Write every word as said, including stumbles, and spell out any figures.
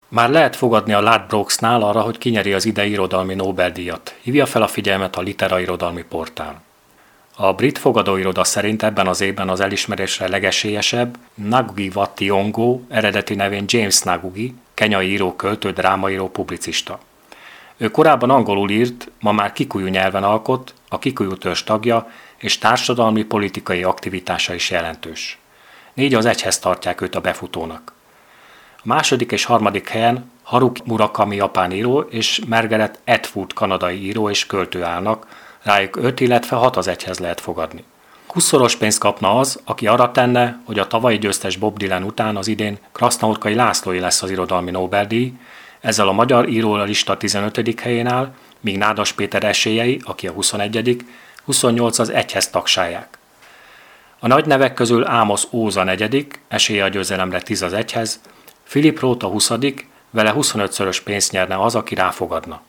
Már lehet fogadni a Ladbrokesnál arra, hogy kinyeri az idei irodalmi Nobel-díjat. Hívja fel a figyelmet a Litera irodalmi portál. A brit fogadóiroda szerint ebben az évben az elismerésre legesélyesebb Ngugi wa Thiong'o, eredeti nevén James Ngugi, kenyai író, költő, drámaíró, publicista. Ő korábban angolul írt, ma már kikuyu nyelven alkot, a kikuyu törzs tagja, és társadalmi politikai aktivitása is jelentős. Négy az egyhez tartják őt a befutónak. A második és harmadik helyen Haruki Murakami japán író és Margaret Atwood kanadai író és költő állnak, rájuk öt, illetve hat az egyhez lehet fogadni. Húszszoros pénzt kapna az, aki arra tenne, hogy a tavalyi győztes Bob Dylan után az idén Krasznahodkai Lászlói lesz az irodalmi Nobel-díj, ezzel a magyar író a lista tizenötödik helyén áll, míg Nádas Péter esélyei, aki a huszonegyedik, huszonnyolc az egyhez tagsálják. A nagy nevek közül Ámosz Óz a negyedik, esélye a győzelemre tíz az egyhez, Philip Roth a huszadik, vele huszonötszörös pénzt nyerne az, aki ráfogadna.